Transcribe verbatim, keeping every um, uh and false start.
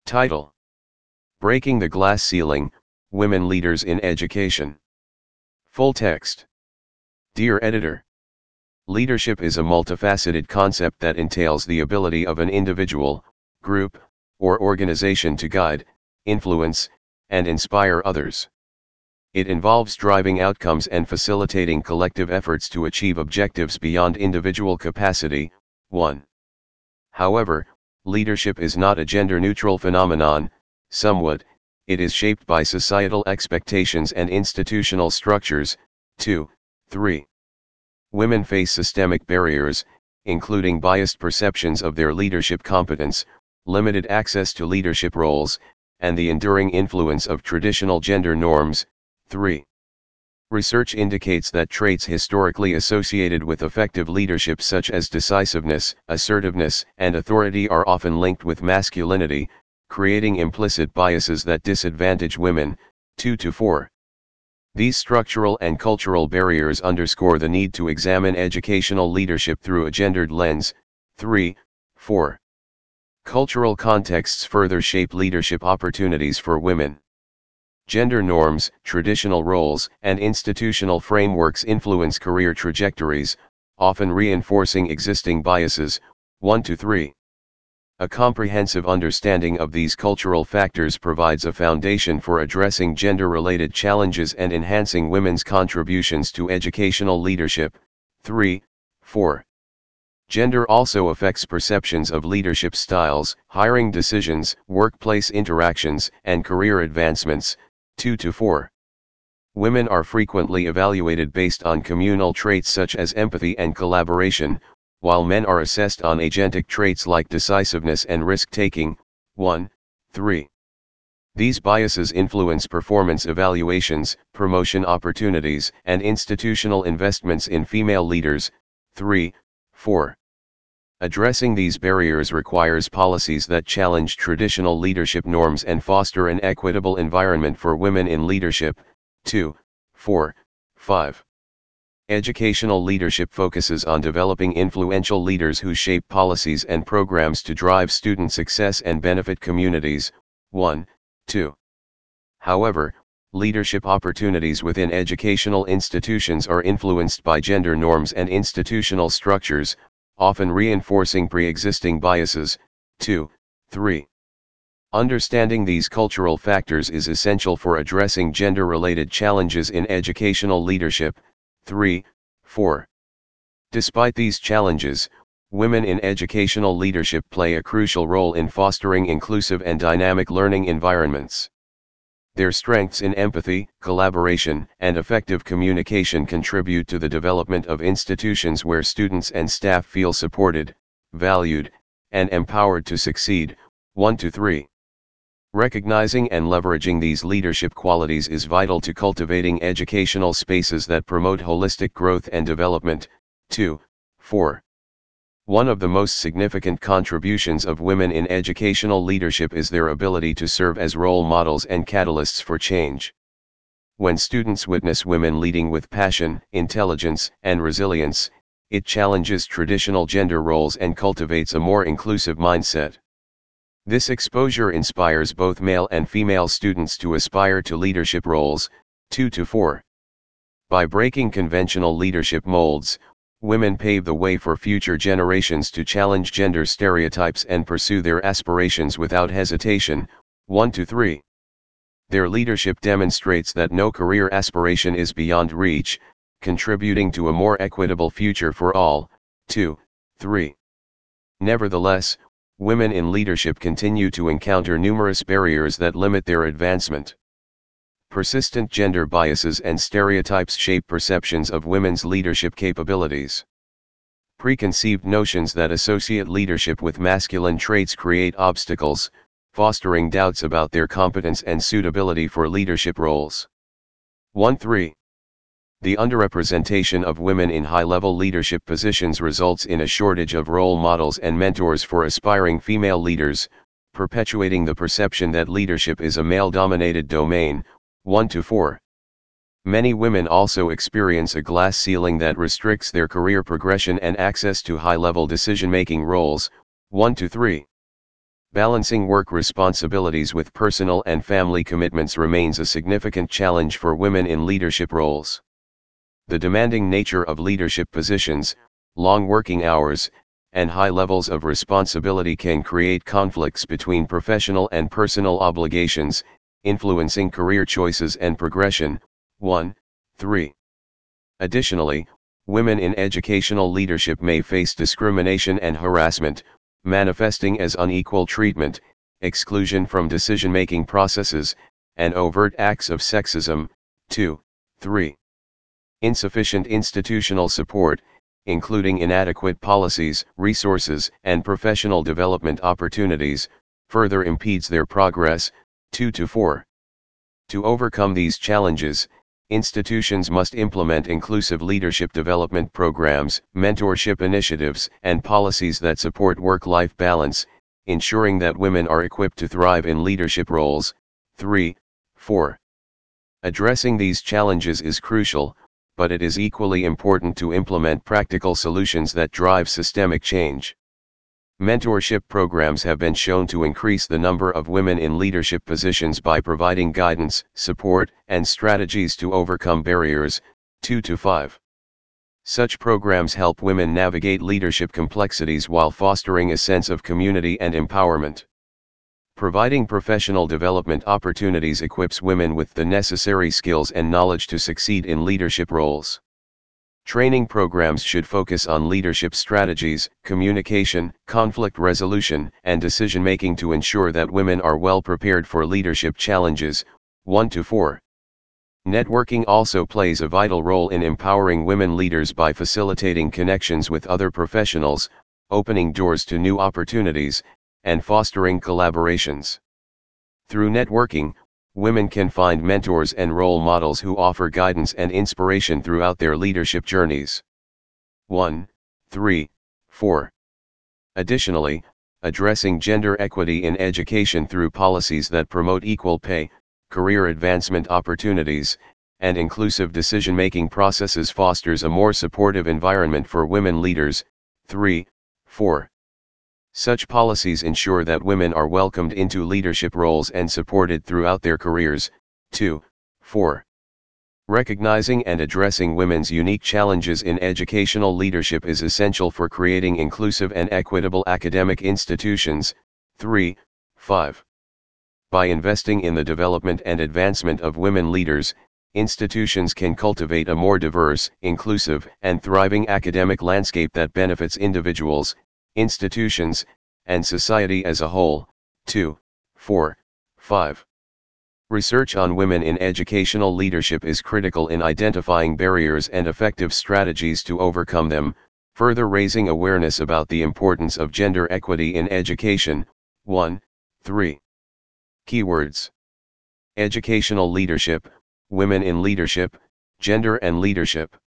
Title: Breaking the Glass Ceiling, Women Leaders in Education. Full text. Dear Editor, leadership is a multifaceted concept that entails the ability of an individual, group, or organization to guide, influence, and inspire others. It involves driving outcomes and facilitating collective efforts to achieve objectives beyond individual capacity. one. However, leadership is not a gender-neutral phenomenon. Somewhat, it is shaped by societal expectations and institutional structures. two. three. Women face systemic barriers, including biased perceptions of their leadership competence, limited access to leadership roles, and the enduring influence of traditional gender norms. three. Research indicates that traits historically associated with effective leadership such as decisiveness, assertiveness, and authority are often linked with masculinity, creating implicit biases that disadvantage women. two to four. These structural and cultural barriers underscore the need to examine educational leadership through a gendered lens. three. four. Cultural contexts further shape leadership opportunities for women. Gender norms, traditional roles, and institutional frameworks influence career trajectories, often reinforcing existing biases. one to three. A comprehensive understanding of these cultural factors provides a foundation for addressing gender-related challenges and enhancing women's contributions to educational leadership. three. four. Gender also affects perceptions of leadership styles, hiring decisions, workplace interactions, and career advancements. two to four. Women are frequently evaluated based on communal traits such as empathy and collaboration, while men are assessed on agentic traits like decisiveness and risk-taking. one. three. These biases influence performance evaluations, promotion opportunities, and institutional investments in female leaders. three. four. Addressing these barriers requires policies that challenge traditional leadership norms and foster an equitable environment for women in leadership. two. four. five. Educational leadership focuses on developing influential leaders who shape policies and programs to drive student success and benefit communities. one. two. However, leadership opportunities within educational institutions are influenced by gender norms and institutional structures, often reinforcing pre-existing biases. two. three. Understanding these cultural factors is essential for addressing gender-related challenges in educational leadership. three. four. Despite these challenges, women in educational leadership play a crucial role in fostering inclusive and dynamic learning environments. Their strengths in empathy, collaboration, and effective communication contribute to the development of institutions where students and staff feel supported, valued, and empowered to succeed. one to three. Recognizing and leveraging these leadership qualities is vital to cultivating educational spaces that promote holistic growth and development. two. four. One of the most significant contributions of women in educational leadership is their ability to serve as role models and catalysts for change. When students witness women leading with passion, intelligence, and resilience, it challenges traditional gender roles and cultivates a more inclusive mindset. This exposure inspires both male and female students to aspire to leadership roles. two to four. By breaking conventional leadership molds, women pave the way for future generations to challenge gender stereotypes and pursue their aspirations without hesitation. one to three. Their leadership demonstrates that no career aspiration is beyond reach, contributing to a more equitable future for all. two. three. Nevertheless, women in leadership continue to encounter numerous barriers that limit their advancement. Persistent gender biases and stereotypes shape perceptions of women's leadership capabilities. Preconceived notions that associate leadership with masculine traits create obstacles, fostering doubts about their competence and suitability for leadership roles. one to three. The underrepresentation of women in high-level leadership positions results in a shortage of role models and mentors for aspiring female leaders, perpetuating the perception that leadership is a male-dominated domain. one to four. Many women also experience a glass ceiling that restricts their career progression and access to high-level decision-making roles. one to three. Balancing work responsibilities with personal and family commitments remains a significant challenge for women in leadership roles. The demanding nature of leadership positions, long working hours, and high levels of responsibility can create conflicts between professional and personal obligations, influencing career choices and progression. one. three. Additionally, women in educational leadership may face discrimination and harassment, manifesting as unequal treatment, exclusion from decision-making processes, and overt acts of sexism. two. three. Insufficient institutional support, including inadequate policies, resources, and professional development opportunities, further impedes their progress. two to four. To overcome these challenges, institutions must implement inclusive leadership development programs, mentorship initiatives, and policies that support work-life balance, ensuring that women are equipped to thrive in leadership roles. three. four. Addressing these challenges is crucial, but it is equally important to implement practical solutions that drive systemic change. Mentorship programs have been shown to increase the number of women in leadership positions by providing guidance, support, and strategies to overcome barriers. two to five. Such programs help women navigate leadership complexities while fostering a sense of community and empowerment. Providing professional development opportunities equips women with the necessary skills and knowledge to succeed in leadership roles. Training programs should focus on leadership strategies, communication, conflict resolution, and decision-making to ensure that women are well prepared for leadership challenges. one to four. Networking also plays a vital role in empowering women leaders by facilitating connections with other professionals, opening doors to new opportunities, and fostering collaborations. Through networking, women can find mentors and role models who offer guidance and inspiration throughout their leadership journeys. one. three. four. Additionally, addressing gender equity in education through policies that promote equal pay, career advancement opportunities, and inclusive decision-making processes fosters a more supportive environment for women leaders. three. four. Such policies ensure that women are welcomed into leadership roles and supported throughout their careers. two. four. Recognizing and addressing women's unique challenges in educational leadership is essential for creating inclusive and equitable academic institutions. three. five. By investing in the development and advancement of women leaders, institutions can cultivate a more diverse, inclusive, and thriving academic landscape that benefits individuals, institutions, and society as a whole. two. four. five. Research on women in educational leadership is critical in identifying barriers and effective strategies to overcome them, further raising awareness about the importance of gender equity in education. one. three. Keywords: educational leadership, women in leadership, gender and leadership.